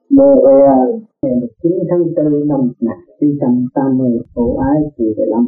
MER ngày 9 tháng 4 năm 1980, Hộ Ái Kỳ Về Lâm.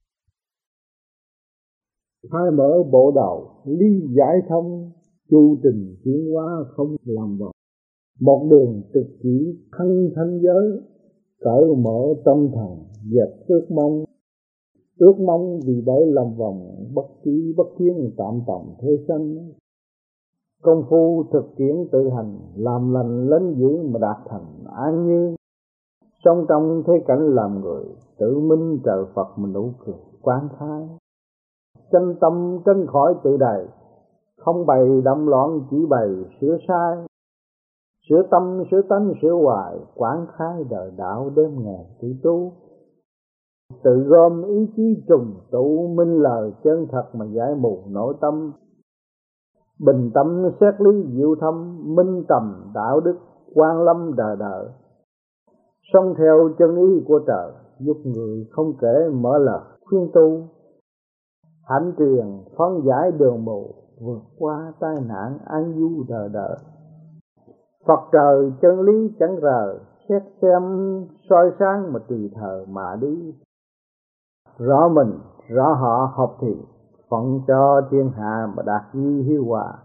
Khai mở bộ đầu, lý giải thông, chu trình tiến hóa không làm vòng. Một đường trực chỉ thân thanh giới, cởi mở tâm thần, dẹp ước mong vì bởi làm vòng, bất trí bất kiến tạm tòng thế sanh. Công phu thực tiễn tự hành, làm lành lánh dữ mà đạt thành an như. Sống trong thế cảnh làm người, tự minh trời Phật mình nụ cười quán khai. Chân tâm tránh khỏi tự đầy, không bày đậm loạn chỉ bày sửa sai. Sửa tâm sửa tánh sửa hoài, quán khai đời đạo đêm ngày tự tu. Tự gom ý chí trùng tụ, minh lời chân thật mà giải mù nội tâm. Bình tâm xét lý diệu thâm, minh tầm đạo đức quan lâm đời đời. Sống theo chân ý của trời, giúp người không kể mở lời khuyên tu. Hạnh truyền phân giải đường mù, vượt qua tai nạn an vui đời đời. Phật trời chân lý chẳng rời, xét xem soi sáng mà tùy thời mà đi. Rõ mình, rõ họ học thì, phận cho thiên hạ mà đạt duy hiếu hòa.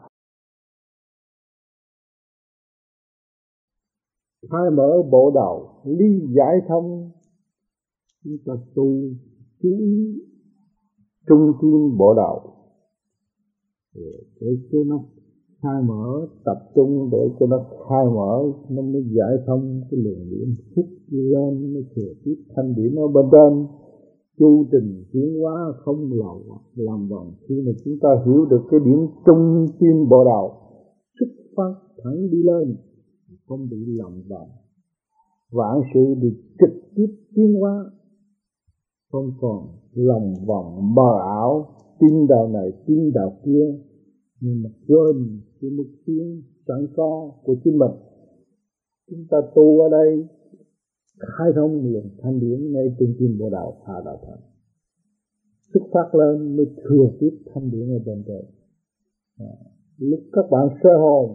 Khai mở bộ đầu, lý giải thông, chúng ta tu chú ý trung tâm bộ đầu để cho nó khai mở, tập trung để cho nó khai mở, nó mới giải thông cái luồng điển phúc lên, nó thừa tiếp thanh điển ở bên trên. Chu trình tiến hóa không làm vòng. Khi mà chúng ta hiểu được cái điểm trung tâm bộ đầu, xuất phát thẳng đi lên, không bị lòng vòng, vạn sự được trực tiếp tiến hóa, không còn lòng vòng mờ ảo, tin đạo này tin đạo kia, nhưng mà quên cái mục tiêu sẵn có của chính mình. Chúng ta tu ở đây khai thông luồng thanh điển ngay trung tâm bộ đạo hạ đạo thành, xuất phát lên mới thừa tiếp thanh điển ở bên trên. Lúc các bạn sơ hồn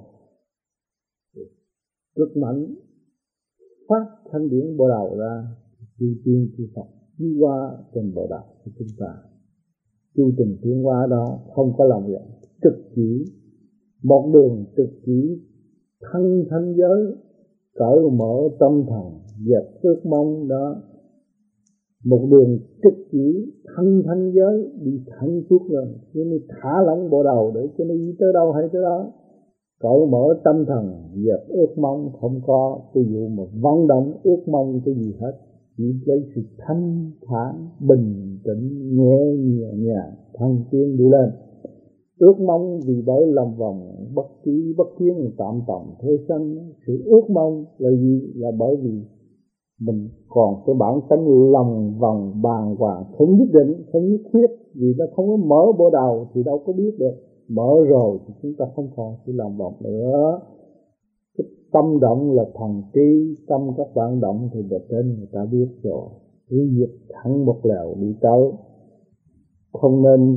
cực mạnh phát thanh điển bộ đầu ra, chư tiên chư Phật đi qua trên bộ đầu của chúng ta. Chu trình tiến hóa đó không có lòng vọng, trực chỉ một đường trực chỉ thân thanh giới, cởi mở tâm thần, dẹp ước mong đó. Một đường trực chỉ thân thanh giới đi thẳng suốt lên, cho nên thả lỏng bộ đầu để cho nó đi tới đâu hay tới đó. Cởi mở tâm thần, dẹp ước mong, không có cái vụ mà vận động ước mong cái gì hết. Chỉ lấy sự thanh thản, bình tĩnh, nhẹ nhàng, thăng tiến đi lên. Ước mong vì bởi lòng vòng, bất trí bất kiến tạm tòng thế sanh. Sự ước mong là gì? Là bởi vì mình còn cái bản tánh lòng vòng bàng hoàng, không nhất định, không nhất quyết. Vì nó không có mở bộ đầu thì đâu có biết được. Mở rồi thì chúng ta không còn sự lòng vòng nữa. Cái tâm động là thần trí, tâm các bạn động thì bề trên người ta biết rồi. Cứ việc thẳng một lèo đi tới, không nên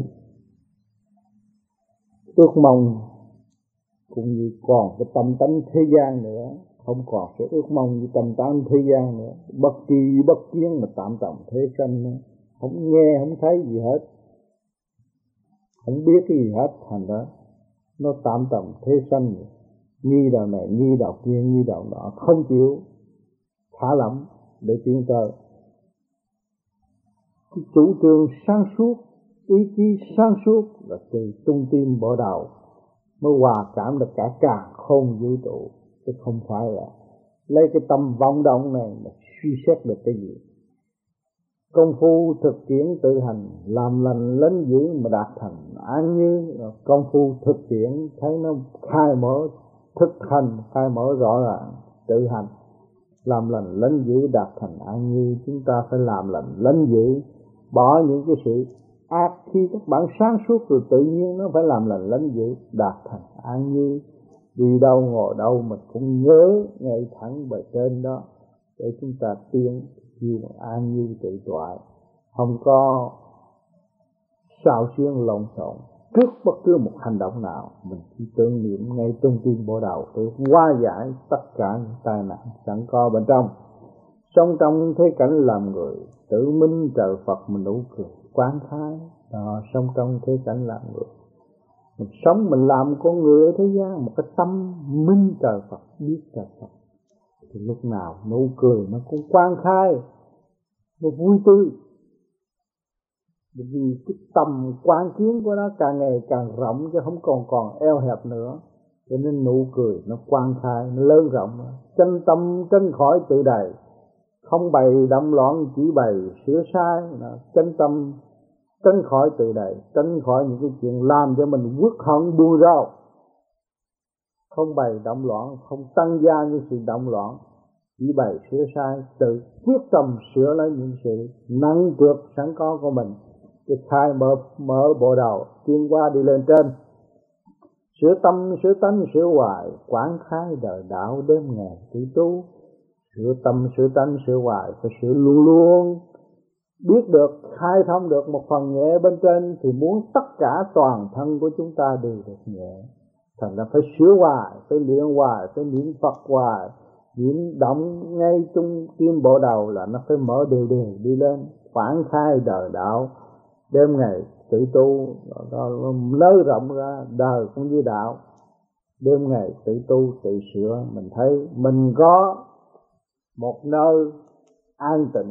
ước mong, cũng như còn cái tâm tánh thế gian nữa, không còn cái ước mong như tâm tánh thế gian nữa. Bất kỳ bất kiến mà tạm tòng thế sanh nữa. Không nghe không thấy gì hết, không biết cái gì hết, thành đó nó tạm tòng thế sanh. Nghi đạo này nghi đạo kia nghi đạo nọ, không chịu thả lỏng để tiến tới. Cái chủ trương sáng suốt, ý chí sáng suốt là từ trung tim bộ đầu mới hòa cảm được cả càn khôn vũ trụ, chứ không phải là lấy cái tâm vọng động này mà suy xét được cái gì. Công phu thực tiễn tự hành, làm lành lánh dữ mà đạt thành an như. Công phu thực tiễn thấy nó khai mở, thực hành khai mở rõ ràng, tự hành làm lành lánh dữ đạt thành an như. Chúng ta phải làm lành lánh dữ, bỏ những cái sự ác. Khi các bạn sáng suốt rồi tự nhiên nó phải làm lành lánh dữ đạt thành an như. Đi đâu ngồi đâu mình cũng nhớ ngay thẳng bề trên đó để chúng ta tiến như an như tự toại, không có xao xuyến lộn xộn. trước bất cứ một hành động nào, mình chỉ tưởng niệm ngay trung tim bộ đầu để hóa giải tất cả những tai nạn sẵn có bên trong. Sống trong thế cảnh làm người, tự minh trời Phật mình nụ cười quán khai. Đó, sống trong thế cảnh làm người, mình sống mình làm con người ở thế gian một cái tâm minh trời Phật, biết trời Phật, thì lúc nào nụ cười nó cũng quang khai, nó vui tươi. Vì cái tầm quan kiến của nó càng ngày càng rộng chứ không còn eo hẹp nữa, cho nên nụ cười nó quang khai, nó lớn rộng. Chân tâm tránh khỏi tự đầy, không bày đậm loạn chỉ bày sửa sai. Chân tâm tránh khỏi tự đầy, tránh khỏi những cái chuyện làm cho mình uất hận buồn rầu. Không bày động loạn, không tăng gia những sự động loạn, chỉ bày sửa sai, tự quyết tâm sửa lấy những sự nặng trược sẵn có của mình. Cái khai mở bộ đầu, tiến qua đi lên trên. Sửa tâm, sửa tánh, sửa hoài, quán khai đời đạo đêm ngày tự tu. Sửa tâm, sửa tánh, sửa hoài, phải sửa luôn luôn. Biết được, khai thông được một phần nhẹ bên trên thì muốn tất cả toàn thân của chúng ta đều được nhẹ. Thành ra phải sửa hoài, phải luyện hoài, phải niệm Phật hoài. Niệm động ngay trung tim bộ đầu là nó phải mở đều đi lên. Quán khai đời đạo đêm ngày tự tu, nới rộng ra đời cũng như đạo. Đêm ngày tự tu tự sửa, mình thấy mình có một nơi an tịnh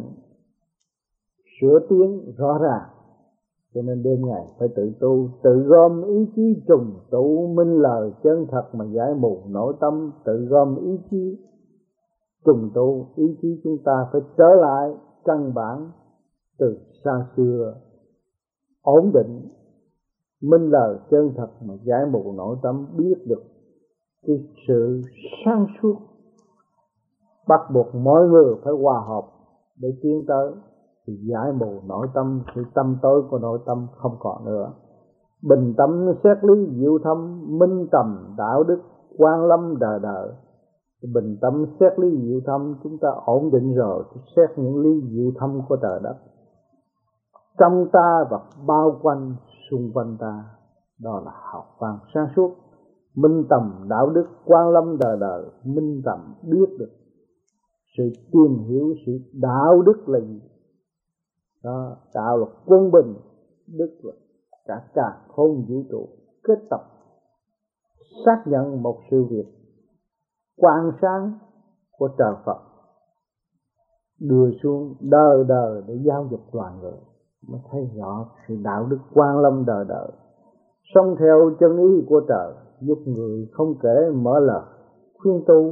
sửa tiến rõ ràng. Cho nên đêm ngày phải tự tu, tự gom ý chí trùng tụ minh lời chân thật mà giải mù nội tâm. Tự gom ý chí trùng tụ, ý chí chúng ta phải trở lại căn bản từ xa xưa, ổn định, minh lời chân thật mà giải mù nội tâm. Biết được cái sự sáng suốt, bắt buộc mọi người phải hòa hợp để tiến tới, thì giải mù nội tâm, sự tâm tối của nội tâm không còn nữa. Bình tâm xét lý diệu thâm, minh tầm đạo đức quan lâm đời đời. Bình tâm xét lý diệu thâm, chúng ta ổn định rồi, xét những lý diệu thâm của trời đất trong ta và bao quanh xung quanh ta. Đó là học văn sáng suốt. Minh tầm đạo đức quan lâm đời đời. Minh tầm biết được sự tìm hiểu sự đạo đức là gì. Đó, đạo là quân bình, đức là cả khôn vũ trụ kết tập xác nhận một sự việc quang sáng của trời Phật đưa xuống đời đời để giáo dục loài người, mới thấy rõ sự đạo đức quan lâm đời đời. Sống theo chân ý của trời, giúp người không kể mở lời khuyên tu.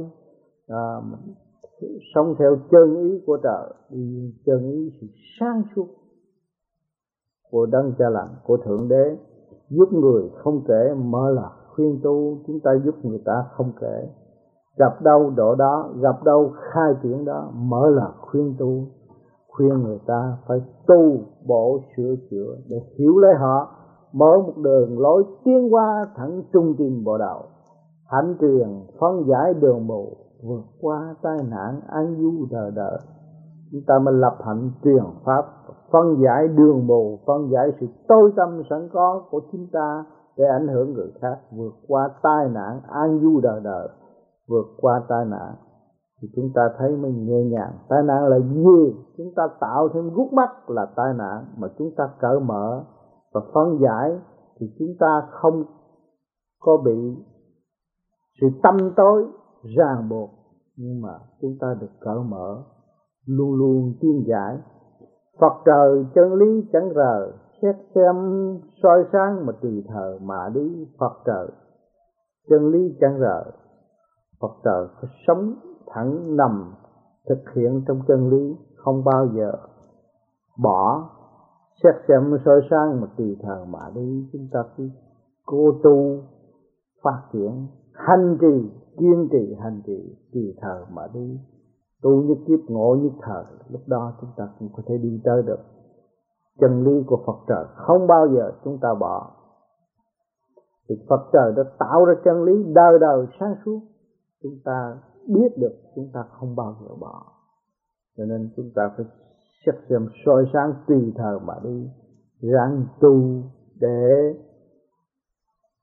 Sống theo chân ý của trời, chân ý sự sáng suốt của đấng Cha Lành, của Thượng Đế, giúp người không kể mở lời khuyên tu. Chúng ta giúp người ta không kể, gặp đâu độ đó, gặp đâu khai triển đó, mở lời khuyên tu, khuyên người ta phải tu bổ sửa chữa để hiểu lấy họ, mở một đường lối tiến qua thẳng trung tim bộ đầu. Hạnh truyền phân giải đường mù, vượt qua tai nạn an vui đời đời. Chúng ta mới lập hạnh truyền pháp, phân giải đường mù, phân giải sự tối tâm sẵn có của chúng ta để ảnh hưởng người khác, vượt qua tai nạn an vui đời đời. Vượt qua tai nạn thì chúng ta thấy mới nhẹ nhàng. Tai nạn là gì? Chúng ta tạo thêm gút mắt là tai nạn, mà chúng ta cởi mở và phân giải thì chúng ta không có bị sự tâm tối ràng buộc, nhưng mà chúng ta được cởi mở, luôn luôn tiến giải. Phật trời chân lý chẳng rời, xét xem soi sáng mà tùy thời mà đi. Phật trời chân lý chẳng rời, Phật trời phải sống thẳng nằm thực hiện trong chân lý, không bao giờ bỏ. Xét xem soi sáng mà tùy thời mà đi. Chúng ta cứ cố tu phát triển, hành trì, kiên trì hành trì, tùy thời mà đi. Tu nhất kiếp ngộ nhất thời, lúc đó chúng ta cũng có thể đi tới được chân lý của Phật trời, không bao giờ chúng ta bỏ. Thì Phật trời đã tạo ra chân lý đời đời sáng suốt, chúng ta biết được, chúng ta không bao giờ bỏ. Cho nên chúng ta phải xét xem soi sáng tùy thời mà đi, ráng tu để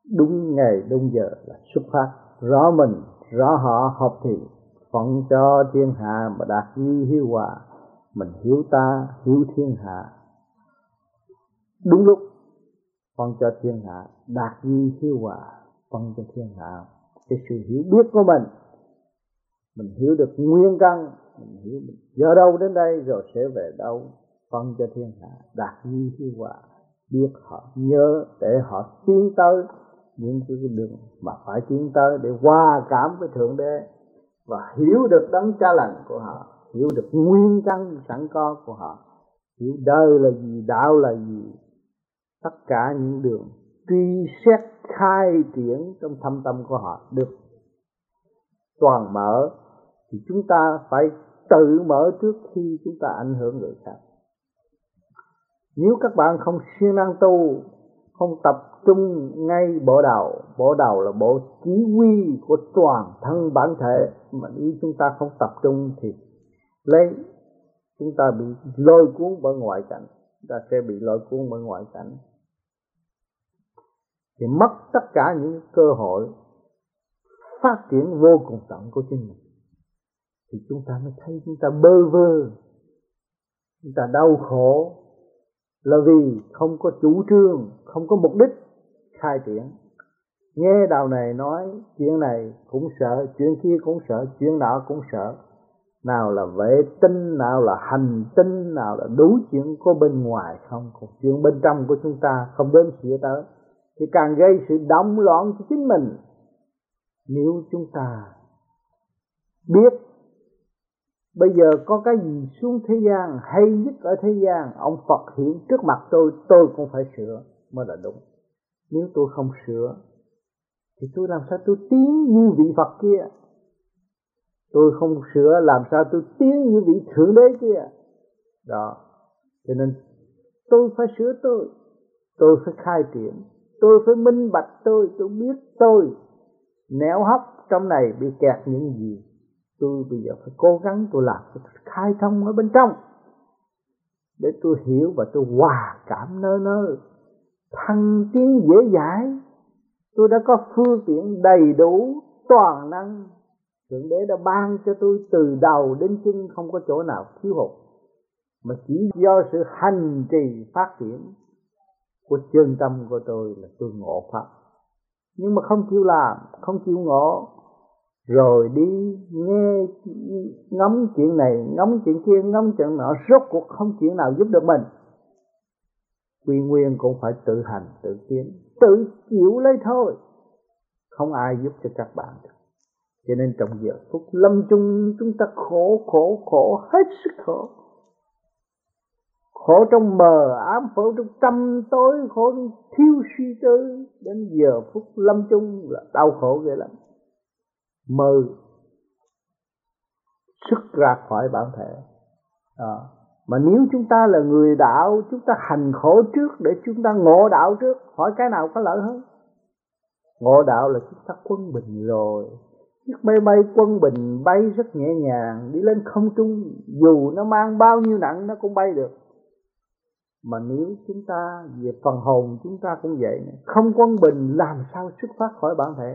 đúng ngày đúng giờ là xuất phát, rõ mình rõ họ hợp thì phận cho thiên hạ mà đạt duy hiếu hòa. Mình hiếu ta hiếu thiên hạ, đúng lúc phân cho thiên hạ đạt duy hiếu hòa, phân cho thiên hạ cái sự hiểu biết của mình hiểu được nguyên căn, mình hiểu mình giờ đâu đến đây rồi sẽ về đâu, phân cho thiên hạ đạt duy hiếu hòa, biết họ nhớ để họ tiến tới những cái đường mà phải tiến tới để hòa cảm với Thượng Đế và hiểu được đấng Cha Lành của họ, hiểu được nguyên căn sẵn có của họ, hiểu đời là gì, đạo là gì, tất cả những đường truy xét khai triển trong thâm tâm của họ được toàn mở. Thì chúng ta phải tự mở trước khi chúng ta ảnh hưởng người khác. Nếu các bạn không siêng năng tu, không tập trung ngay bộ đầu là bộ chỉ huy của toàn thân bản thể, mà nếu chúng ta không tập trung thì chúng ta bị lôi cuốn bởi ngoại cảnh, chúng ta sẽ bị lôi cuốn bởi ngoại cảnh thì mất tất cả những cơ hội phát triển vô cùng tận của chính mình. Thì chúng ta mới thấy chúng ta bơ vơ, chúng ta đau khổ là vì không có chủ trương, không có mục đích khai triển. Nghe đạo này nói chuyện này cũng sợ, chuyện kia cũng sợ, chuyện nọ cũng sợ. Nào là vệ tinh, nào là hành tinh, nào là đủ chuyện của bên ngoài không, còn chuyện bên trong của chúng ta không đến xỉa tới thì càng gây sự động loạn cho chính mình. Nếu chúng ta biết bây giờ có cái gì xuống thế gian hay nhất ở thế gian, ông Phật hiện trước mặt tôi cũng phải sửa mới là đúng. Nếu tôi không sửa thì tôi làm sao tôi tiến như vị Phật kia? Tôi không sửa làm sao tôi tiến như vị Thượng Đế kia? Đó, cho nên tôi phải sửa tôi phải khai triển, tôi phải minh bạch tôi biết tôi néo hấp trong này bị kẹt những gì. Tôi bây giờ phải cố gắng tôi làm cho khai thông ở bên trong để tôi hiểu và tôi hòa cảm nơi thăng tiến dễ dãi. Tôi đã có phương tiện đầy đủ toàn năng, Thượng Đế đã ban cho tôi từ đầu đến chân, không có chỗ nào thiếu hụt, mà chỉ do sự hành trì phát triển của chân tâm của tôi là tôi ngộ Pháp. Nhưng mà không chịu làm, không chịu ngộ, rồi đi nghe ngắm chuyện này, ngắm chuyện kia, ngắm chuyện nọ, rốt cuộc không chuyện nào giúp được mình. Quy nguyên cũng phải tự hành, tự tiến, tự chịu lấy thôi, không ai giúp cho các bạn được. Cho nên trong giờ phút lâm chung chúng ta khổ hết sức khổ. Khổ trong mờ ám, khổ trong tâm tối, khổ trong thiếu suy tư. Đến giờ phút lâm chung là đau khổ ghê lắm. Mơ xuất ra khỏi bản thể. Mà nếu chúng ta là người đạo, chúng ta hành khổ trước để chúng ta ngộ đạo trước. Hỏi cái nào có lợi hơn? Ngộ đạo là chúng ta quân bình rồi. Chiếc máy bay quân bình bay rất nhẹ nhàng, đi lên không trung, dù nó mang bao nhiêu nặng nó cũng bay được. Mà nếu chúng ta về phần hồn chúng ta cũng vậy, không quân bình làm sao xuất phát khỏi bản thể.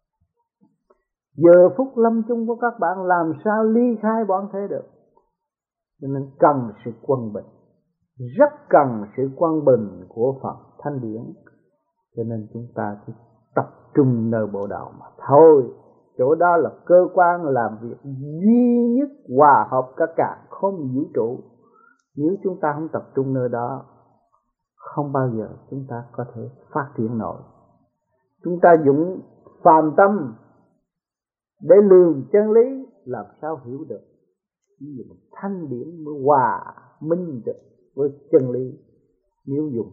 Giờ phút lâm chung của các bạn làm sao ly khai bản thể được. Cho nên cần sự quân bình, rất cần sự quân bình của Phật Thanh Điển. Cho nên chúng ta chỉ tập trung nơi bộ đạo mà thôi. Chỗ đó là cơ quan làm việc duy nhất hòa hợp cả không vũ trụ. Nếu chúng ta không tập trung nơi đó, không bao giờ chúng ta có thể phát triển nổi. Chúng ta dùng phàm tâm để lường chân lý, làm sao hiểu được. Chỉ dùng thanh điển mới hòa minh được với chân lý. Nếu dùng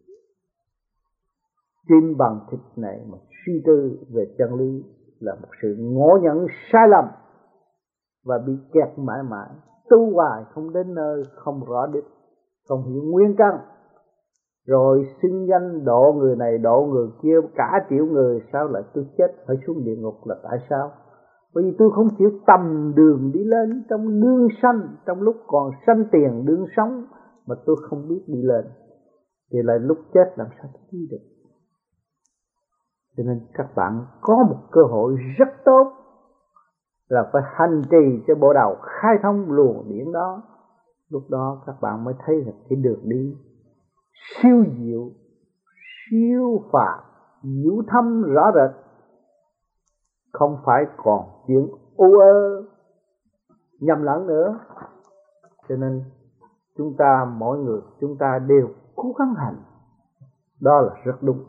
tim bằng thịt này mà suy tư về chân lý là một sự ngộ nhận sai lầm và bị kẹt mãi mãi, tu hoài không đến nơi, không rõ đích, không hiểu nguyên căn, rồi xưng danh độ người này độ người kia cả triệu người, sao lại tôi chết phải xuống địa ngục là tại sao? Bởi vì tôi không chịu tầm đường đi lên trong đương sanh, trong lúc còn sanh tiền đương sống mà tôi không biết đi lên, thì lại lúc chết làm sao tôi đi được. Cho nên các bạn có một cơ hội rất tốt là phải hành trì cho bộ đầu khai thông luồng điển đó. Lúc đó các bạn mới thấy được cái đường đi siêu diệu, siêu phàm, diệu thâm rõ rệt, không phải còn chuyện u ơ nhầm lẫn nữa. Cho nên chúng ta, mỗi người chúng ta đều cố gắng hành, đó là rất đúng.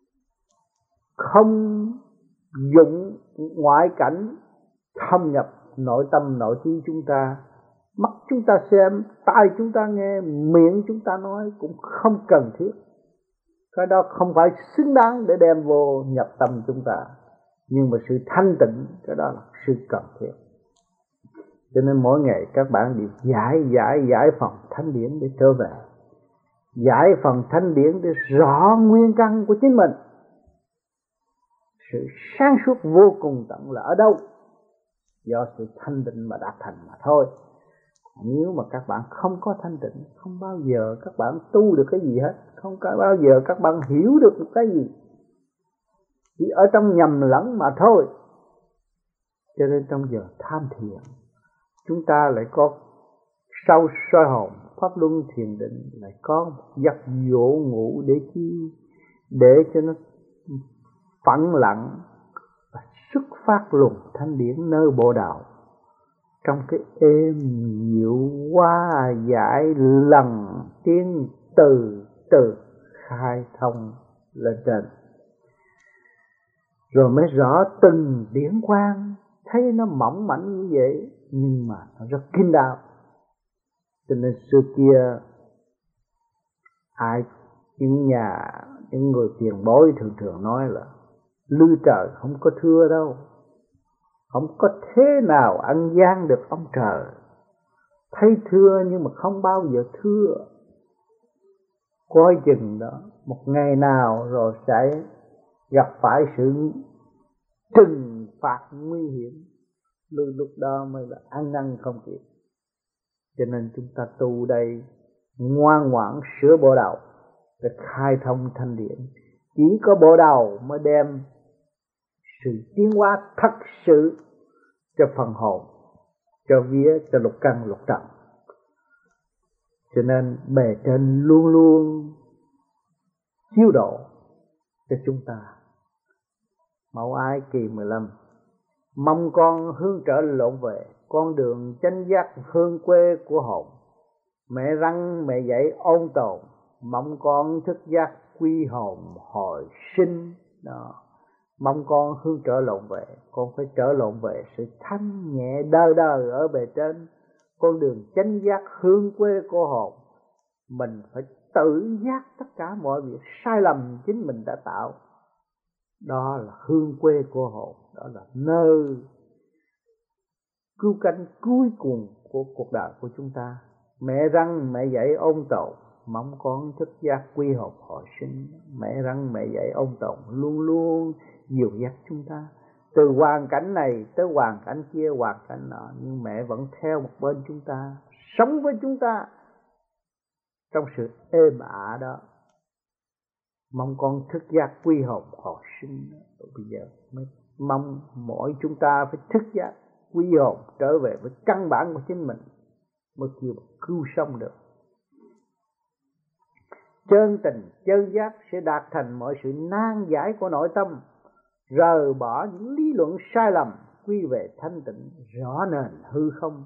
Không dụng ngoại cảnh thâm nhập nội tâm nội trí chúng ta. Mắt chúng ta xem, tai chúng ta nghe, miệng chúng ta nói cũng không cần thiết. Cái đó không phải xứng đáng để đem vô nhập tâm chúng ta. Nhưng mà sự thanh tịnh, cái đó là sự cần thiết. Cho nên mỗi ngày các bạn đều giải phần thanh điển để trở về. Giải phần thanh điển để rõ nguyên căn của chính mình. Sự sáng suốt vô cùng tận là ở đâu? Do sự thanh tịnh mà đạt thành mà thôi. Nếu mà các bạn không có thanh tịnh, không bao giờ các bạn tu được cái gì hết, không có bao giờ các bạn hiểu được một cái gì, chỉ ở trong nhầm lẫn mà thôi. Cho nên trong giờ tham thiền, chúng ta lại có sau soi hồn, pháp luân thiền định, lại có một giấc dỗ ngủ để chi? Để cho nó phẳng lặng và xuất phát luồng thanh điển nơi bộ đạo. Trong cái êm dịu qua giải lần tiếng từ từ khai thông lên trên, rồi mới rõ từng điển quang. Thấy nó mỏng mảnh như vậy nhưng mà nó rất kín đáo. Cho nên xưa kia những người tiền bối thường nói là lư trời không có thưa đâu, không có thế nào ăn gian được ông trời. Thấy thưa nhưng mà không bao giờ thưa. Coi chừng đó, một ngày nào rồi sẽ gặp phải sự trừng phạt nguy hiểm, lúc đó mới là ăn năn không kịp. Cho nên chúng ta tu đây ngoan ngoãn sửa bộ đầu để khai thông thanh điển. Chỉ có bộ đầu mới đem sự tiến hóa thật sự cho phần hồn, cho vía, cho lục căn lục trần. Cho nên bề trên luôn luôn chiếu độ cho chúng ta. Mẫu Ái kỳ 15: mong con hướng trở lộn về con đường chánh giác hương quê của hồn. Mẹ răng mẹ dạy ôn tồn, mong con thức giác quy hồn hồi sinh. Đó, mong con hướng trở lộn về, con phải trở lộn về sự thanh nhẹ đơ đơ ở bề trên, con đường chánh giác hương quê của hồn. Mình phải tự giác tất cả mọi việc sai lầm chính mình đã tạo. Đó là hương quê của hồn, đó là nơi cứu cánh cuối cùng của cuộc đời của chúng ta. Mẹ răng mẹ dạy ôn tồn, mong con thức giác quy hồn hồi sinh. Mẹ răng mẹ dạy ôn tồn luôn luôn dìu dắt chúng ta từ hoàn cảnh này tới hoàn cảnh kia, hoàn cảnh nọ, nhưng mẹ vẫn theo một bên chúng ta, sống với chúng ta trong sự êm ả đó. Mong con thức giác quy hồn hồi sinh. Bây giờ mới mong mỗi chúng ta phải thức giác quy hồn trở về với căn bản của chính mình, mới cứu sống được. Chân tình chân giác sẽ đạt thành mọi sự nan giải của nội tâm, rời bỏ những lý luận sai lầm, quy về thanh tịnh rõ nền hư không.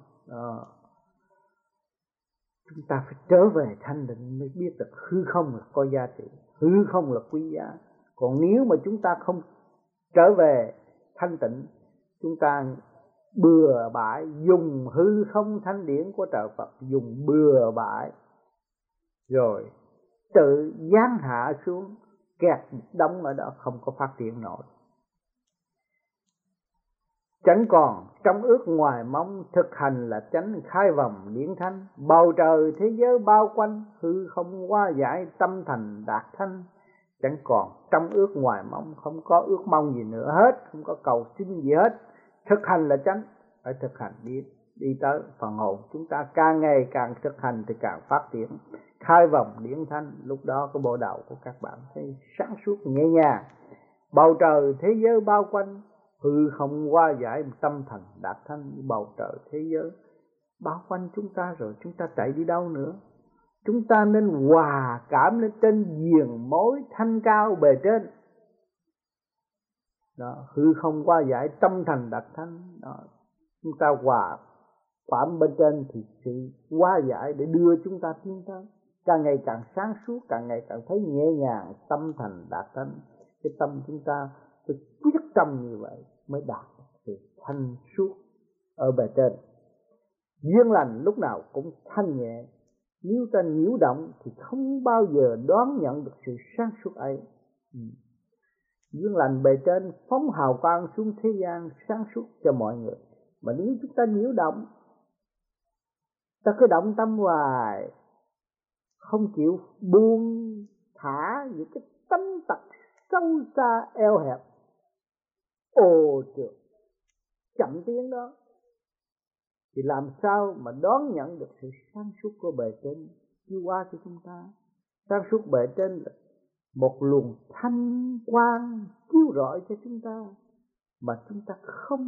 Chúng ta phải trở về thanh tịnh mới biết được hư không là có giá trị, hư không là quý giá. Còn nếu mà chúng ta không trở về thanh tịnh, chúng ta bừa bãi dùng hư không thanh điển của trời Phật, dùng bừa bãi rồi tự giáng hạ xuống, kẹt đóng ở đó, không có phát triển nổi. Chẳng còn trong ước ngoài mong, thực hành là chánh khai vòng điển thanh. Bầu trời thế giới bao quanh, hư không hóa giải tâm thành đạt thanh. Chẳng còn trong ước ngoài mong, không có ước mong gì nữa hết, không có cầu xin gì hết. Thực hành là chánh, phải thực hành đi tới phần hồn. Chúng ta càng ngày càng thực hành thì càng phát triển. Khai vòng điển thanh, lúc đó cái bộ đầu của các bạn thấy sáng suốt nhẹ nhàng. Bầu trời thế giới bao quanh, hư không hóa giải, tâm thành đạt thanh. Bầu trời thế giới bao quanh chúng ta rồi, chúng ta chạy đi đâu nữa? Chúng ta nên hòa cảm lên trên viền mối thanh cao bề trên. Đó, hư không hóa giải, tâm thành đạt thanh. Đó, chúng ta hòa cảm bên trên thì sự hóa giải để đưa chúng ta tiến tới. Càng ngày càng sáng suốt, càng ngày càng thấy nhẹ nhàng, tâm thành đạt thanh. Cái tâm chúng ta phải quyết tâm như vậy mới đạt sự thanh suốt ở bề trên. Duyên lành lúc nào cũng thanh nhẹ, nếu ta nhiễu động thì không bao giờ đón nhận được sự sáng suốt ấy. Duyên lành bề trên phóng hào quang xuống thế gian sáng suốt cho mọi người. Mà nếu chúng ta nhiễu động, ta cứ động tâm hoài, không chịu buông thả những cái tánh tật sâu xa eo hẹp, ô trượt chậm tiến đó, thì làm sao mà đón nhận được sự sáng suốt của bề trên chiếu qua cho chúng ta. Sáng suốt bề trên là một luồng thanh quang chiếu rọi cho chúng ta, mà chúng ta không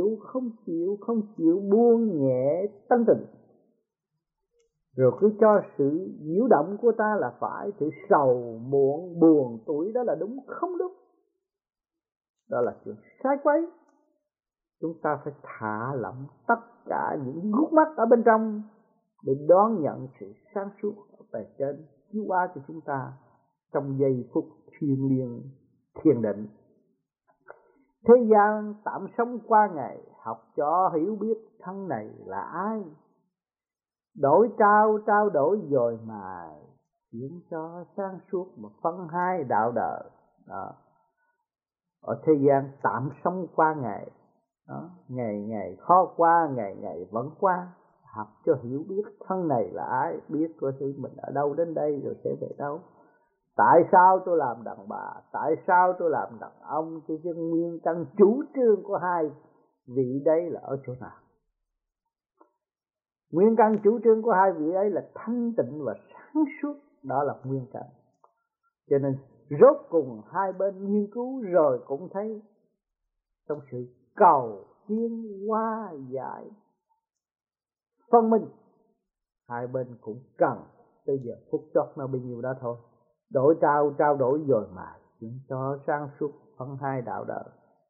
chịu buông nhẹ tánh tình, rồi cứ cho sự nhiễu động của ta là phải, sự sầu muộn buồn tuổi đó là đúng, không đúng, đó là chuyện sai quấy. Chúng ta phải thả lỏng tất cả những gút mắt ở bên trong để đón nhận sự sáng suốt ở bề trên chiếu qua cho chúng ta trong giây phút thiêng liêng thiền định. Thế gian tạm sống qua ngày, học cho hiểu biết thân này là ai. Đổi trao đổi dồi mài, khiến cho sáng suốt mà phân hai đạo đời. Đó. Ở thế gian tạm sống qua ngày, đó, ngày khó qua, ngày vẫn qua. Học cho hiểu biết thân này là ai, biết coi thử mình ở đâu đến đây rồi sẽ về đâu. Tại sao tôi làm đàn bà, tại sao tôi làm đàn ông, cái nguyên căn chủ trương của hai vị đấy là ở chỗ nào? Nguyên căn chủ trương của hai vị ấy là thanh tịnh và sáng suốt, đó là nguyên căn. Cho nên rốt cùng hai bên nghiên cứu rồi cũng thấy trong sự cầu tiến hóa giải phân minh, hai bên cũng cần tới giờ phút chót nó bao nhiêu đó thôi. Đổi trao đổi dồi mài, khiến cho sáng suốt phân hai đạo đời.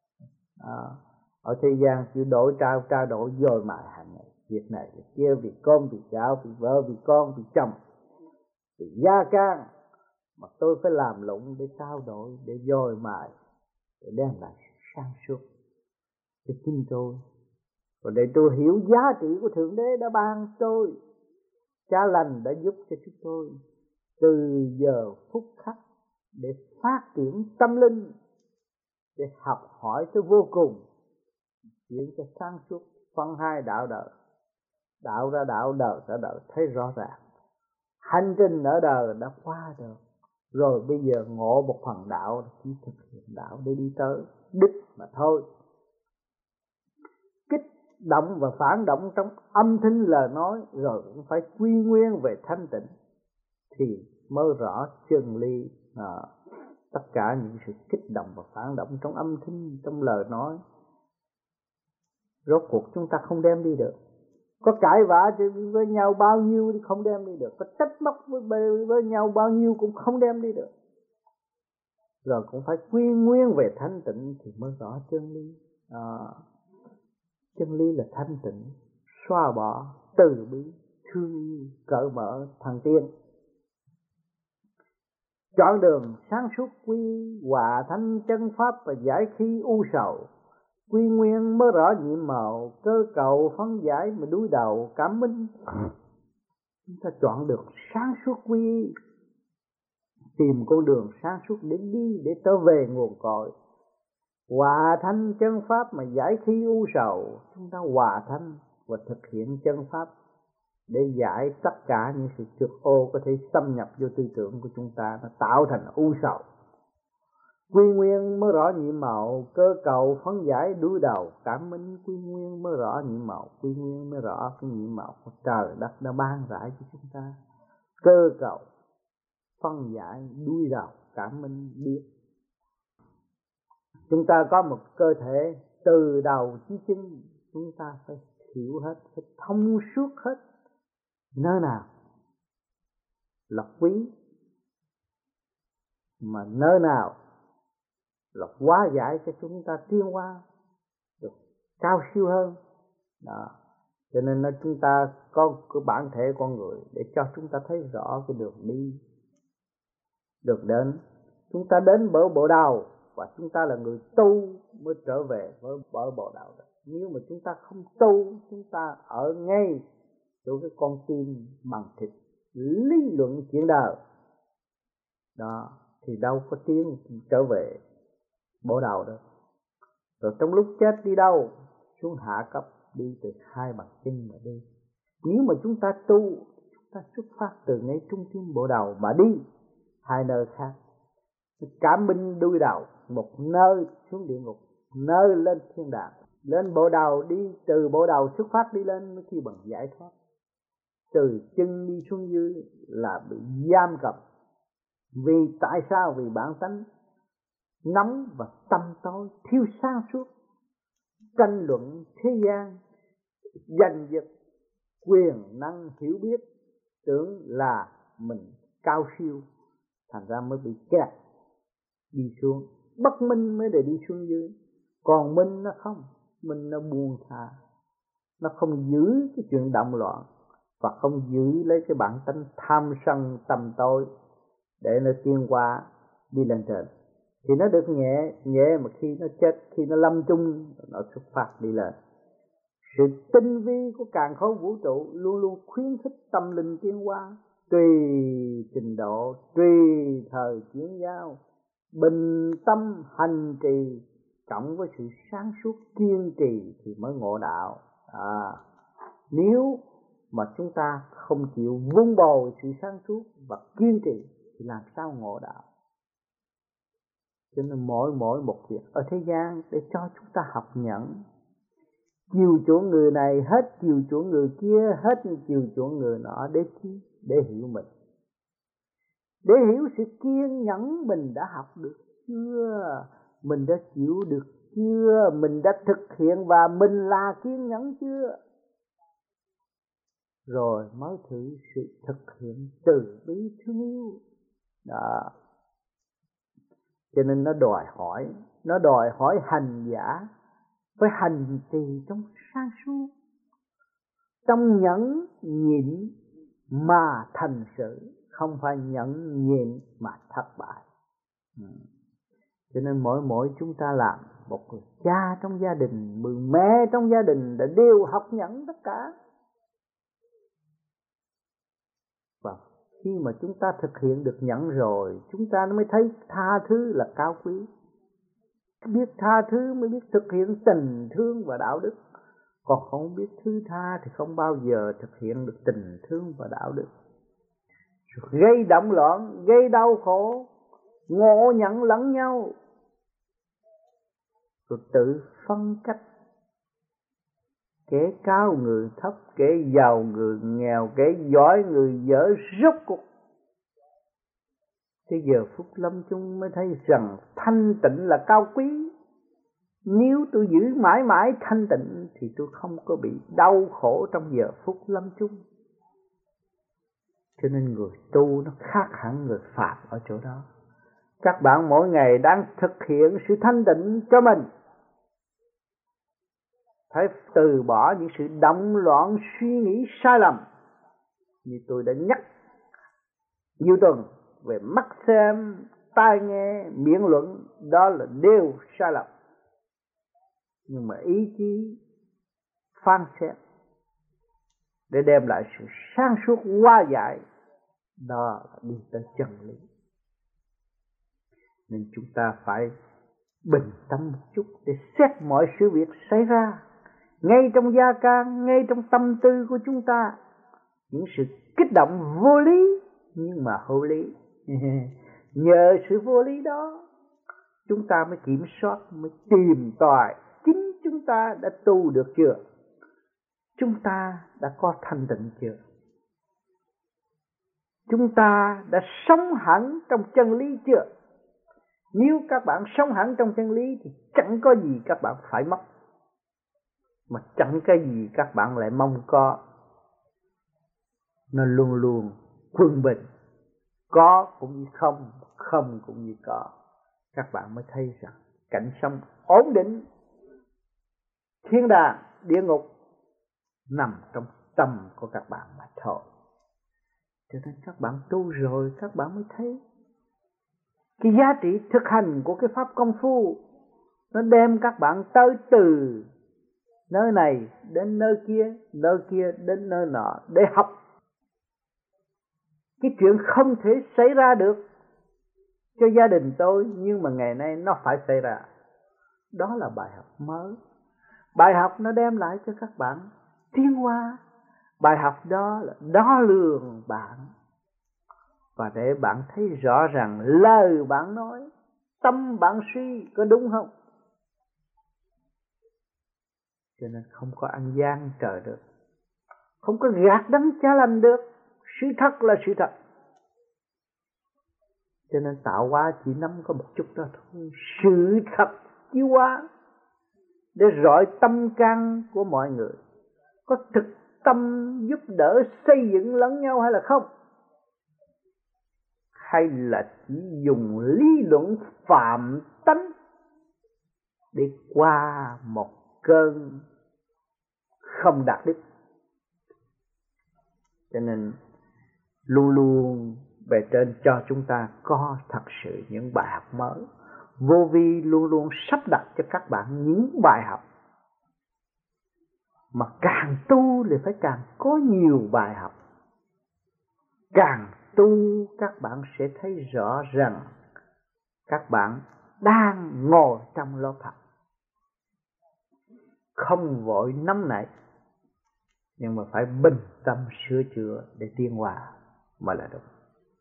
Ở thế gian chỉ đổi trao đổi dồi mài hàng ngày, việc này việc kia, vì con vì cháu, vì vợ vì con vì chồng, vì gia can, mà tôi phải làm lụng để trao đổi, để dồi mài, để đem lại sáng suốt cho chính tôi, và để tôi hiểu giá trị của Thượng Đế đã ban tôi. Cha lành đã giúp cho chúng tôi từ giờ phút khắc để phát triển tâm linh, để học hỏi tới vô cùng, khiến cho sáng suốt phân hai đạo đời. Đạo ra đạo, đời ra đời, thấy rõ ràng hành trình ở đời đã qua được rồi. Bây giờ ngộ một phần đạo, chỉ thực hiện đạo để đi tới đích mà thôi. Kích động và phản động trong âm thanh lời nói, rồi cũng phải quy nguyên về thanh tịnh thì mới rõ chân lý. Tất cả những sự kích động và phản động trong âm thanh, trong lời nói, rốt cuộc chúng ta không đem đi được. Có cãi vã với nhau bao nhiêu thì không đem đi được, có trách móc với nhau bao nhiêu cũng không đem đi được. Rồi cũng phải quy nguyên về thanh tịnh thì mới rõ chân lý. Chân lý là thanh tịnh, xóa bỏ, từ bi, thương yêu, cởi mở, thăng tiến. Chọn đường sáng suốt quy hòa thanh chân pháp và giải khi u sầu. Quy nguyên mới rõ nhiệm màu, cơ cầu phân giải mà đối đầu cảm minh. Chúng ta chọn được sáng suốt quy, tìm con đường sáng suốt để đi, để trở về nguồn cội. Hòa thanh chân pháp mà giải khi u sầu. Chúng ta hòa thanh và thực hiện chân pháp để giải tất cả những sự trược ô có thể xâm nhập vô tư tưởng của chúng ta, nó tạo thành u sầu. Quy nguyên mới rõ nhiệm màu, cơ cầu phân giải đối đầu cảm minh. Quy nguyên mới rõ nhiệm màu, quy nguyên mới rõ cái nhiệm màu của trời đất đã ban rải cho chúng ta. Cơ cầu phân giải đối đầu cảm minh biết. Chúng ta có một cơ thể từ đầu chí chân, chúng ta phải hiểu hết, phải thông suốt hết. Nơi nào là quý, mà nơi nào là hóa giải cho chúng ta tiến hóa được cao siêu hơn. Đó. Cho nên là chúng ta có cái bản thể con người để cho chúng ta thấy rõ cái đường đi, được đến. Chúng ta đến bởi bộ đầu, và chúng ta là người tu mới trở về với bởi bộ đầu đó. Nếu mà chúng ta không tu, chúng ta ở ngay chỗ cái con tim bằng thịt lý luận chuyện đời đó, thì đâu có tiếng trở về bộ đầu đâu. Rồi trong lúc chết đi đâu? Xuống hạ cấp, đi từ hai bàn chân mà đi. Nếu mà chúng ta tu, chúng ta xuất phát từ ngay trung tâm bộ đầu mà đi hai nơi khác. Cảm minh đuôi đầu, một nơi xuống địa ngục, nơi lên thiên đàng. Lên bộ đầu, đi từ bộ đầu xuất phát đi lên mới khi bằng giải thoát. Từ chân đi xuống dưới là bị giam cầm. Vì tại sao? Vì bản tánh nóng và tâm tối, thiếu sáng suốt, tranh luận thế gian, giành giật, quyền năng hiểu biết, tưởng là mình cao siêu, thành ra mới bị kẹt đi xuống. Bất minh mới để đi xuống dưới. Còn minh nó không, minh nó buông tha, nó không giữ cái chuyện động loạn, và không giữ lấy cái bản tánh tham sân tâm tối để nó tiến qua đi lên trên. Thì nó được nhẹ nhẹ, mà khi nó chết, khi nó lâm chung, nó xuất phát đi lên. Sự tinh vi của càn khôn vũ trụ luôn luôn khuyến khích tâm linh tiến hóa, tùy trình độ, tùy thời chuyển giao, bình tâm hành trì cộng với sự sáng suốt kiên trì thì mới ngộ đạo. Nếu mà chúng ta không chịu vun bồi sự sáng suốt và kiên trì thì làm sao ngộ đạo? Cho nên mỗi một việc ở thế gian để cho chúng ta học nhẫn, chiều chuộng người này, hết chiều chuộng người kia, hết chiều chuộng người nọ, để chi? Để hiểu mình, để hiểu sự kiên nhẫn mình đã học được chưa, mình đã chịu được chưa, mình đã thực hiện và mình là kiên nhẫn chưa, rồi mới thử sự thực hiện từ bi thương yêu đó. Cho nên nó đòi hỏi hành giả phải hành trì trong sáng suốt, trong nhẫn nhịn mà thành sự, không phải nhẫn nhịn mà thất bại. Cho nên mỗi chúng ta làm một người cha trong gia đình, người mẹ trong gia đình đã đều học nhẫn tất cả. Và khi mà chúng ta thực hiện được nhẫn rồi, chúng ta mới thấy tha thứ là cao quý. Biết tha thứ mới biết thực hiện tình thương và đạo đức. Còn không biết thứ tha thì không bao giờ thực hiện được tình thương và đạo đức. Gây động loạn, gây đau khổ, ngộ nhận lẫn nhau, rồi tự phân cách, kẻ cao người thấp, kẻ giàu người nghèo, kẻ giỏi người dở, rốt cuộc cái giờ phút lâm chung mới thấy rằng thanh tịnh là cao quý. Nếu tôi giữ mãi mãi thanh tịnh thì tôi không có bị đau khổ trong giờ phút lâm chung. Cho nên người tu nó khác hẳn người phạm ở chỗ đó. Các bạn mỗi ngày đang thực hiện sự thanh tịnh cho mình, phải từ bỏ những sự động loạn suy nghĩ sai lầm. Như tôi đã nhắc nhiều tuần về mắt xem, tai nghe, miệng luận, đó là đều sai lầm. Nhưng mà ý chí phán xét để đem lại sự sáng suốt hóa giải, đó là đi tới chân lý. Nên chúng ta phải bình tâm một chút để xét mọi sự việc xảy ra ngay trong gia can, ngay trong tâm tư của chúng ta. Những sự kích động vô lý nhưng mà hữu lý. Nhờ sự vô lý đó chúng ta mới kiểm soát, mới tìm tòi chính chúng ta đã tu được chưa, chúng ta đã có thanh tịnh chưa, chúng ta đã sống hẳn trong chân lý chưa. Nếu các bạn sống hẳn trong chân lý thì chẳng có gì các bạn phải mất, mà chẳng cái gì các bạn lại mong có. Nó luôn luôn quân bình, có cũng như không, không cũng như có. Các bạn mới thấy rằng cảnh sống ổn định, thiên đàng, địa ngục nằm trong tâm của các bạn mà thôi. Cho nên các bạn tu rồi các bạn mới thấy cái giá trị thực hành của cái pháp công phu. Nó đem các bạn tới từ nơi này đến nơi kia đến nơi nọ để học cái chuyện không thể xảy ra được cho gia đình tôi, nhưng mà ngày nay nó phải xảy ra. Đó là bài học mới. Bài học nó đem lại cho các bạn tiến hóa. Bài học đó là đo lường bạn, và để bạn thấy rõ ràng lời bạn nói, tâm bạn suy có đúng không. Cho nên không có ăn gian trời được, không có gạt đấng cha lành được. Sự thật là sự thật. Cho nên tạo hóa chỉ nắm có một chút đó thôi. Sự thật chiếu hóa để rọi tâm can của mọi người. Có thực tâm giúp đỡ xây dựng lẫn nhau hay là không? Hay là chỉ dùng lý luận phạm tánh để qua một cơn không đạt đích? Cho nên luôn luôn bề trên cho chúng ta có thật sự những bài học mới. Vô vi luôn luôn sắp đặt cho các bạn những bài học, mà càng tu thì phải càng có nhiều bài học. Càng tu các bạn sẽ thấy rõ rằng các bạn đang ngồi trong lỗ thật. Không vội nóng nảy, nhưng mà phải bình tâm sửa chữa để tiến hóa mới là đúng.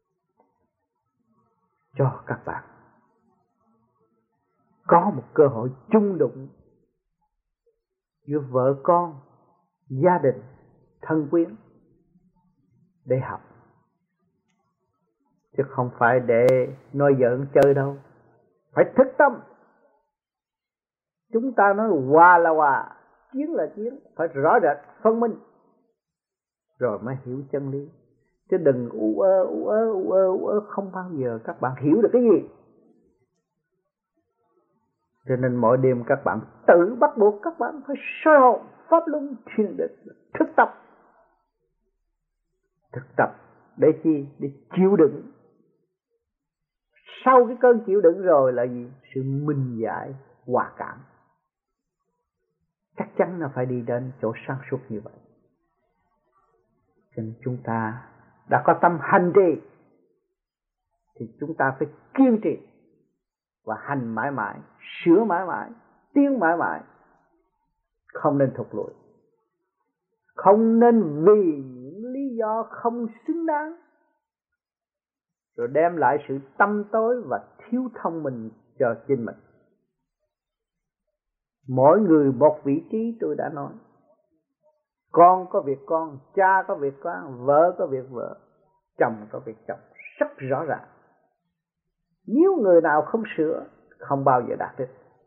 Cho các bạn có một cơ hội chung đụng giữa vợ con, gia đình, thân quyến để học, chứ không phải để nói giỡn chơi đâu. Phải thức tâm. Chúng ta nói hòa là hòa, chiến là chiến, phải rõ rệt phân minh rồi mới hiểu chân lý. Chứ đừng u ơ, không bao giờ các bạn hiểu được cái gì. Cho nên mỗi đêm các bạn tự bắt buộc các bạn phải soi hồn, pháp luân thiền định, thức tập. Thực tập để chi? Để chịu đựng. Sau cái cơn chịu đựng rồi là gì? Sự minh giải, hòa cảm. Chắc chắn là phải đi đến chỗ sáng suốt như vậy. Cho nên chúng ta đã có tâm hành trì thì chúng ta phải kiên trì và hành mãi mãi, sửa mãi mãi, tiến mãi mãi. Không nên thụt lùi, không nên vì những lý do không xứng đáng rồi đem lại sự tăm tối và thiếu thông minh cho chính mình. Mỗi người một vị trí, tôi đã nói. Con có việc con, cha có việc con, vợ có việc vợ, chồng có việc chồng, rất rõ ràng. Nếu người nào không sửa, không bao giờ đạt được.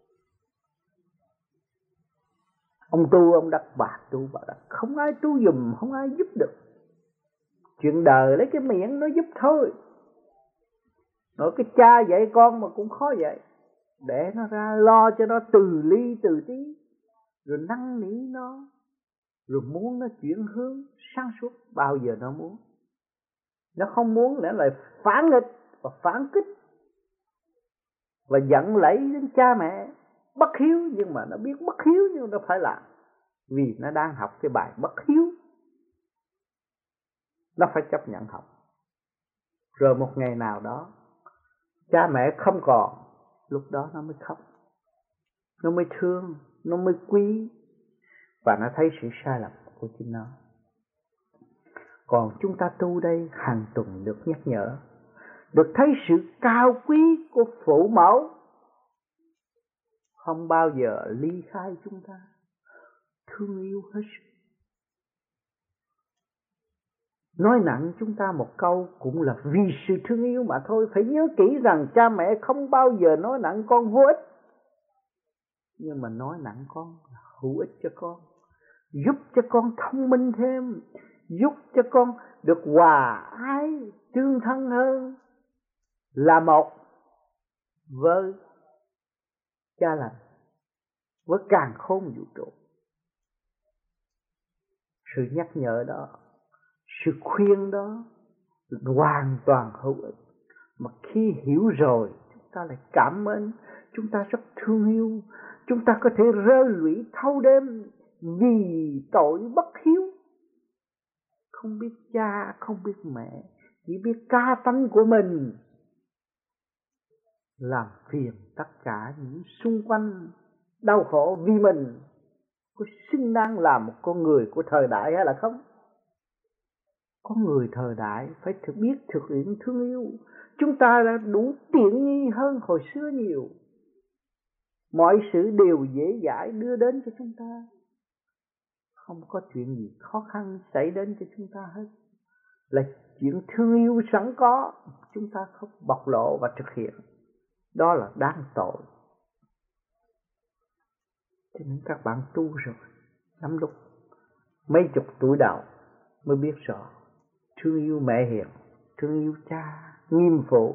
Ông tu, ông đắc bạc tu bạc đắc. Không ai tu dùm, không ai giúp được. Chuyện đời lấy cái miệng nó giúp thôi. Nói cái cha dạy con mà cũng khó dạy. Để nó ra lo cho nó từ ly từ tí, rồi năn nỉ nó, rồi muốn nó chuyển hướng sáng suốt. Bao giờ nó muốn. Nó không muốn nữa lại phản nghịch và phản kích và giận lẫy đến cha mẹ bất hiếu. Nhưng mà nó biết bất hiếu nhưng nó phải làm, vì nó đang học cái bài bất hiếu. Nó phải chấp nhận học. Rồi một ngày nào đó cha mẹ không còn, lúc đó nó mới khóc, nó mới thương, nó mới quý, và nó thấy sự sai lầm của chính nó. Còn chúng ta tu đây hàng tuần được nhắc nhở, được thấy sự cao quý của phụ mẫu, không bao giờ ly khai chúng ta, thương yêu hết sức. Nói nặng chúng ta một câu cũng là vì sự thương yêu mà thôi. Phải nhớ kỹ rằng cha mẹ không bao giờ nói nặng con vô ích, nhưng mà nói nặng con là hữu ích cho con, giúp cho con thông minh thêm, giúp cho con được hòa ái tương thân hơn, là một với cha lành, với càn khôn vũ trụ. Sự nhắc nhở đó, sự khuyên đó hoàn toàn hữu ích. Mà khi hiểu rồi, chúng ta lại cảm ơn, chúng ta rất thương yêu, chúng ta có thể rơi lụy thâu đêm vì tội bất hiếu, không biết cha, không biết mẹ, chỉ biết ca tánh của mình, làm phiền tất cả những xung quanh đau khổ vì mình. Có xứng đáng làm một con người của thời đại hay là không? Con người thời đại phải biết thực hiện thương yêu. Chúng ta đã đủ tiện nghi hơn hồi xưa nhiều. Mọi sự đều dễ dãi đưa đến cho chúng ta, không có chuyện gì khó khăn xảy đến cho chúng ta hết. Là chuyện thương yêu sẵn có, chúng ta không bộc lộ và thực hiện, đó là đáng tội. Cho nên các bạn tu rồi, lắm lúc mấy chục tuổi đầu mới biết rõ thương yêu mẹ hiền, thương yêu cha nghiêm phụ,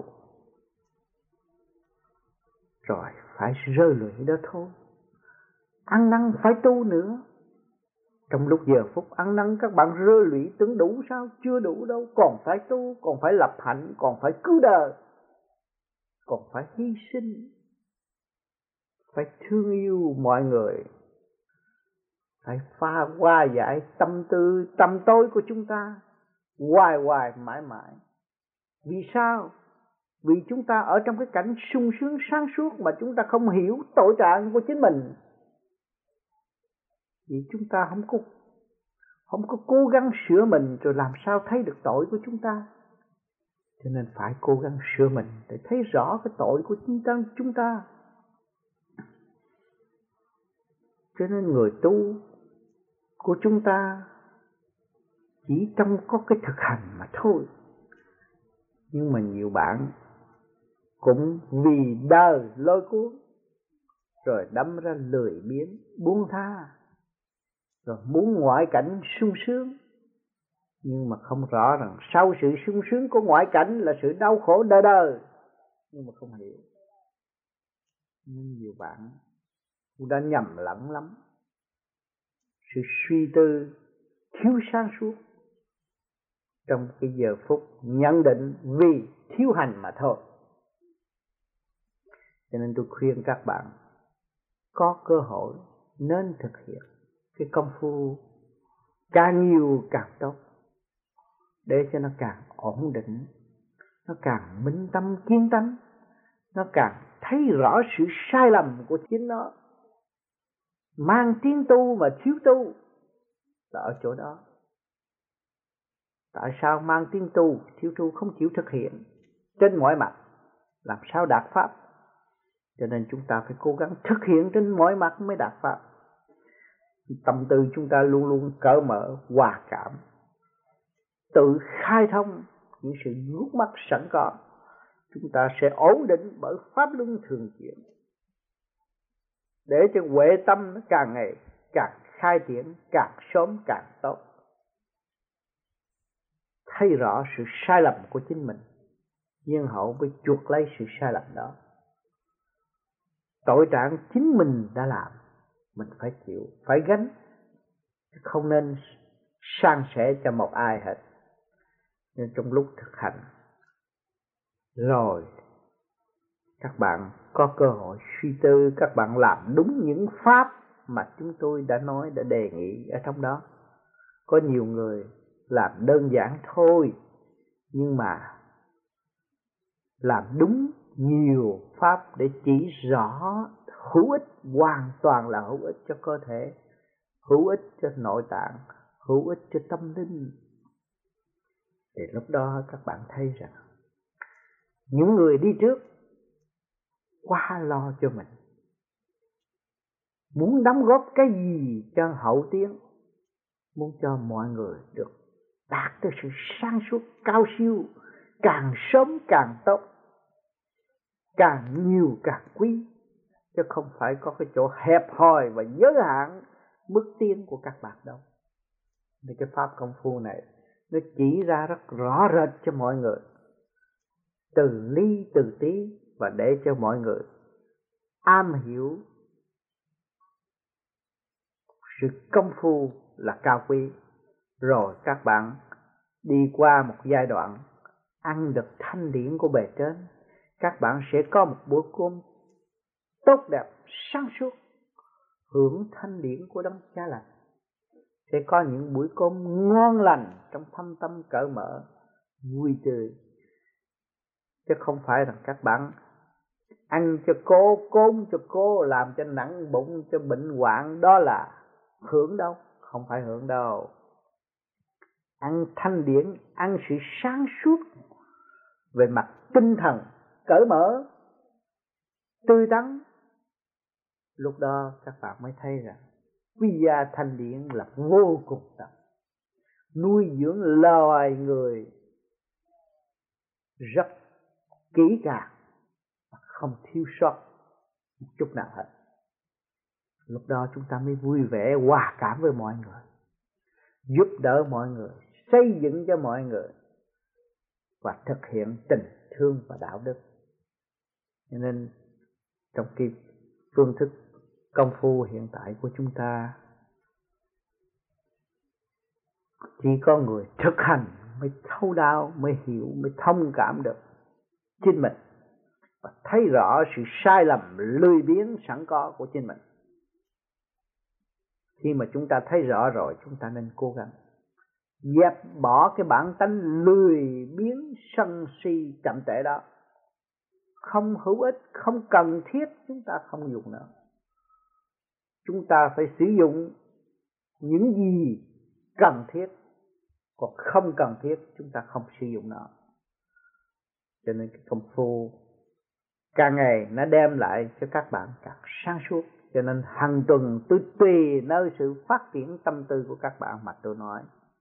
rồi phải rơi lụy đó thôi. Ăn năn phải tu nữa. Trong lúc giờ phút ăn năn các bạn rơi lụy tưởng đủ sao? Chưa đủ đâu, còn phải tu, còn phải lập hạnh, còn phải cứu đời, còn phải hy sinh, phải thương yêu mọi người, phải pha hóa giải tâm tư tâm tối của chúng ta hoài hoài mãi mãi. Vì sao? Vì chúng ta ở trong cái cảnh sung sướng sáng suốt mà chúng ta không hiểu tội trạng của chính mình. Vì chúng ta không có cố gắng sửa mình, rồi làm sao thấy được tội của chúng ta. Cho nên phải cố gắng sửa mình để thấy rõ cái tội của chúng ta. Cho nên người tu của chúng ta chỉ trong có cái thực hành mà thôi. Nhưng mà nhiều bạn cũng vì đời lôi cuốn, rồi đâm ra lười biếng buông tha, rồi muốn ngoại cảnh sung sướng, nhưng mà không rõ rằng sau sự sung sướng của ngoại cảnh là sự đau khổ đời đời, nhưng mà không hiểu. Nhưng nhiều bạn cũng đã nhầm lẫn lắm. Sự suy tư thiếu sáng suốt trong cái giờ phút nhận định vì thiếu hành mà thôi. Cho nên tôi khuyên các bạn có cơ hội nên thực hiện cái công phu càng nhiều càng tốt, để cho nó càng ổn định, nó càng minh tâm kiến tánh, nó càng thấy rõ sự sai lầm của chính nó. Mang tiếng tu mà thiếu tu là ở chỗ đó. Tại sao mang tiếng tu thiếu tu không chịu thực hiện trên mọi mặt, làm sao đạt pháp? Cho nên chúng ta phải cố gắng thực hiện trên mọi mặt mới đạt pháp. Tâm tư chúng ta luôn luôn cởi mở, hòa cảm, tự khai thông những sự vướng mắc sẵn có, chúng ta sẽ ổn định bởi pháp luân thường chuyển, để cho huệ tâm nó càng ngày càng khai triển, càng sớm càng tốt. Thấy rõ sự sai lầm của chính mình, nhân hậu mới chuộc lấy sự sai lầm đó. Tội trạng chính mình đã làm, mình phải chịu, phải gánh, không nên san sẻ cho một ai hết. Nên trong lúc thực hành rồi, các bạn có cơ hội suy tư, các bạn làm đúng những pháp mà chúng tôi đã nói, đã đề nghị ở trong đó. Có nhiều người làm đơn giản thôi, nhưng mà làm đúng nhiều pháp để chỉ rõ hữu ích, hoàn toàn là hữu ích cho cơ thể, hữu ích cho nội tạng, hữu ích cho tâm linh. Thì lúc đó các bạn thấy rằng những người đi trước quá lo cho mình, muốn đóng góp cái gì cho hậu tiến, muốn cho mọi người được đạt tới sự sáng suốt cao siêu, càng sớm càng tốt, càng nhiều càng quý, chứ không phải có cái chỗ hẹp hòi và giới hạn mức tiến của các bạn đâu. Nên cái pháp công phu này nó chỉ ra rất rõ rệt cho mọi người, từ ly từ tí, và để cho mọi người am hiểu sự công phu là cao quý. Rồi các bạn đi qua một giai đoạn ăn được thanh điển của bề trên, các bạn sẽ có một bữa cơm tốt đẹp, sáng suốt, hưởng thanh điển của Đấng Cha Lành. Sẽ có những buổi cơm ngon lành trong thâm tâm cởi mở, vui tươi. Chứ không phải rằng các bạn ăn cho cô, cốm cho cô, làm cho nặng bụng, cho bệnh hoạn, đó là hưởng đâu, không phải hưởng đâu. Ăn thanh điển, ăn sự sáng suốt về mặt tinh thần, cởi mở, tươi tắn. Lúc đó các bạn mới thấy rằng quy gia thanh điển là vô cùng tận, nuôi dưỡng loài người rất kỹ càng, không thiếu sót một chút nào hết. Lúc đó chúng ta mới vui vẻ, hòa cảm với mọi người, giúp đỡ mọi người, xây dựng cho mọi người và thực hiện tình thương và đạo đức. Cho nên trong cái phương thức công phu hiện tại của chúng ta, chỉ có người thực hành mới thấu đáo, mới hiểu, mới thông cảm được chính mình và thấy rõ sự sai lầm lười biếng sẵn có của chính mình. Khi mà chúng ta thấy rõ rồi, chúng ta nên cố gắng dẹp bỏ cái bản tánh lười biếng sân si chậm trễ đó. Không hữu ích, không cần thiết, chúng ta không dùng nữa. Chúng ta phải sử dụng những gì cần thiết, còn không cần thiết chúng ta không sử dụng nó. Cho nên cái công phu càng ngày nó đem lại cho các bạn càng sáng suốt. Cho nên hàng tuần tôi tùy nơi sự phát triển tâm tư của các bạn mà tôi nói,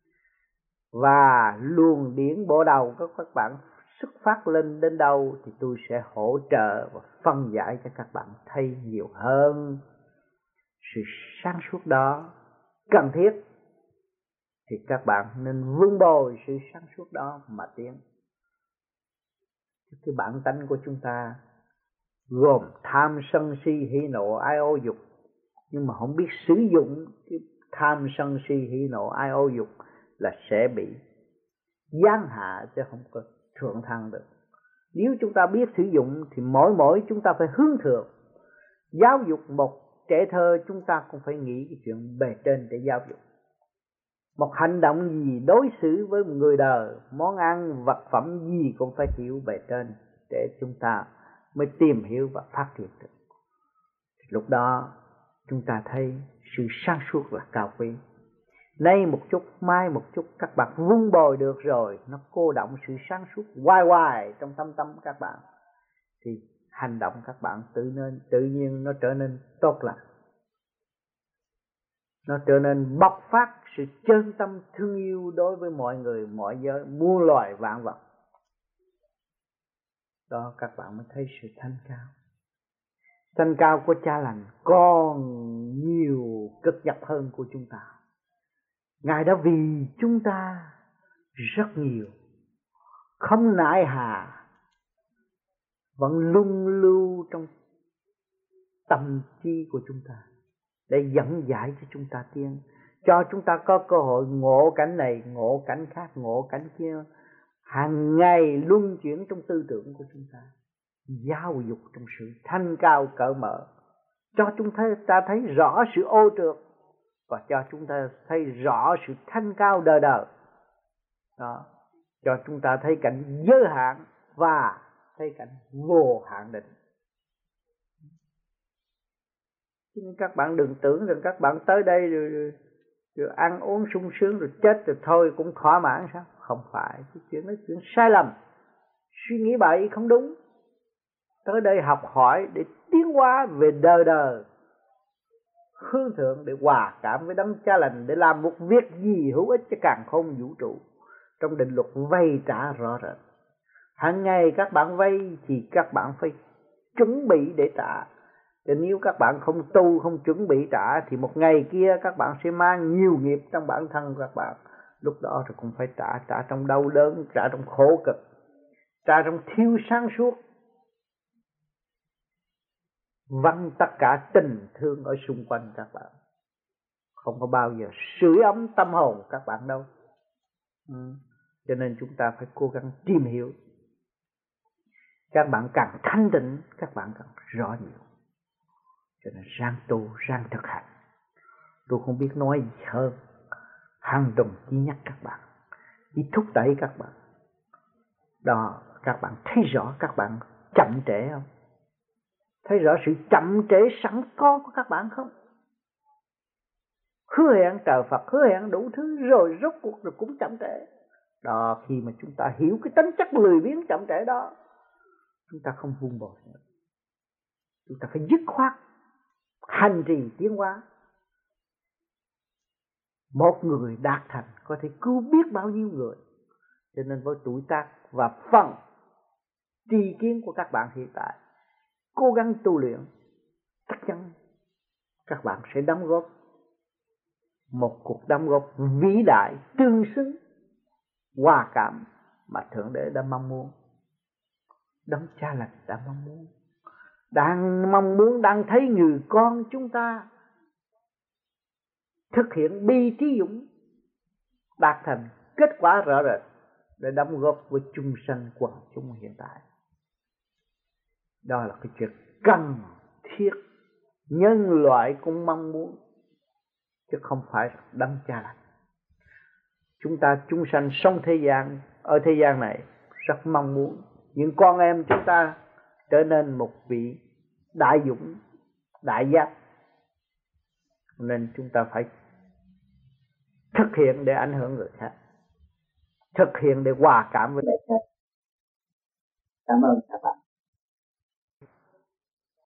và luồng điển bộ đầu của các bạn xuất phát lên đến đâu thì tôi sẽ hỗ trợ và phân giải cho các bạn thấy nhiều hơn. Sự sáng suốt đó cần thiết thì các bạn nên vun bồi sự sáng suốt đó mà tiến. Cái bản tánh của chúng ta gồm tham sân si hỉ nộ ái ố dục, nhưng mà không biết sử dụng cái tham sân si hỉ nộ ái ố dục là sẽ bị giáng hạ chứ không có thượng thăng được. Nếu chúng ta biết sử dụng thì mỗi chúng ta phải hướng thượng. Giáo dục một trẻ thơ, chúng ta cũng phải nghĩ cái chuyện bề trên để giáo dục. Một hành động gì, đối xử với một người đời, món ăn, vật phẩm gì cũng phải hiểu bề trên để chúng ta mới tìm hiểu và phát triển được. Lúc đó chúng ta thấy sự sáng suốt là cao quý. Nay một chút, mai một chút, các bạn vun bồi được rồi, nó cô động sự sáng suốt hoài trong thâm tâm các bạn, thì hành động các bạn tự nhiên nó trở nên tốt lành. Nó trở nên bộc phát sự chân tâm thương yêu đối với mọi người, mọi giới, muôn loài vạn vật. Đó các bạn mới thấy sự thanh cao. Thanh cao của Cha Lành còn nhiều cực dập hơn của chúng ta. Ngài đã vì chúng ta rất nhiều, không nại hà, vẫn lung lưu trong tâm trí của chúng ta để dẫn giải cho chúng ta tiến, cho chúng ta có cơ hội ngộ cảnh này, ngộ cảnh khác, ngộ cảnh kia, hàng ngày luân chuyển trong tư tưởng của chúng ta, giáo dục trong sự thanh cao cởi mở, cho chúng ta thấy rõ sự ô trượt và cho chúng ta thấy rõ sự thanh cao đời đời. Đó, cho chúng ta thấy cảnh giới hạn và thấy cảnh vô hạn định. Cho nên các bạn đừng tưởng rằng các bạn tới đây rồi ăn uống sung sướng rồi chết rồi thôi cũng thỏa mãn sao? Không phải, cái chuyện đó chuyện sai lầm, suy nghĩ bậy không đúng. Tới đây học hỏi để tiến hóa về đời đời, hướng thượng để hòa cảm với Đấng Cha Lành, để làm một việc gì hữu ích cho càn khôn vũ trụ. trong định luật vay trả rõ rệt. Hàng ngày các bạn vay thì các bạn phải chuẩn bị để trả. Thì nếu các bạn không tu, không chuẩn bị trả thì một ngày kia các bạn sẽ mang nhiều nghiệp trong bản thân các bạn. Lúc đó thì cũng phải trả trong đau đớn, trả trong khổ cực, trả trong thiếu sáng suốt, vắng tất cả tình thương ở xung quanh các bạn. Không có bao giờ sưởi ấm tâm hồn các bạn đâu. Cho nên chúng ta phải cố gắng tìm hiểu. Các bạn càng thanh tịnh, các bạn càng rõ nhiều. Cho nên ráng tu, ráng thực hành. Tôi không biết nói gì hơn. Hàng tuần chỉ nhắc các bạn, chỉ thúc đẩy các bạn. Đó, các bạn thấy rõ các bạn chậm trễ không? Thấy rõ sự chậm trễ sẵn có của các bạn không? Hứa hẹn trời Phật, hứa hẹn đủ thứ rồi rốt cuộc rồi cũng chậm trễ. Đó, khi mà chúng ta hiểu cái tính chất lười biếng chậm trễ đó, chúng ta không vun bồi nữa. Chúng ta phải dứt khoát hành trì tiến hóa. Một người đạt thành có thể cứu biết bao nhiêu người. Cho nên với tuổi tác và phần tri kiến của các bạn hiện tại, cố gắng tu luyện, chắc chắn các bạn sẽ đóng góp một cuộc đóng góp vĩ đại, tương xứng, hòa cảm mà Thượng Đế đã mong muốn, Đấng Cha Lành đã mong muốn, đang thấy người con chúng ta thực hiện bi trí dũng, đạt thành kết quả rõ rệt để đóng góp với chung sanh quần chúng hiện tại. Đó là cái chuyện cần thiết, nhân loại cũng mong muốn, chứ không phải Đấng Cha Lành. Chúng ta chúng sanh sống thế gian, ở thế gian này rất mong muốn những con em chúng ta trở nên một vị đại dũng, đại giác. Nên chúng ta phải thực hiện để ảnh hưởng người khác, thực hiện để hòa cảm với người khác. Cảm ơn các bạn.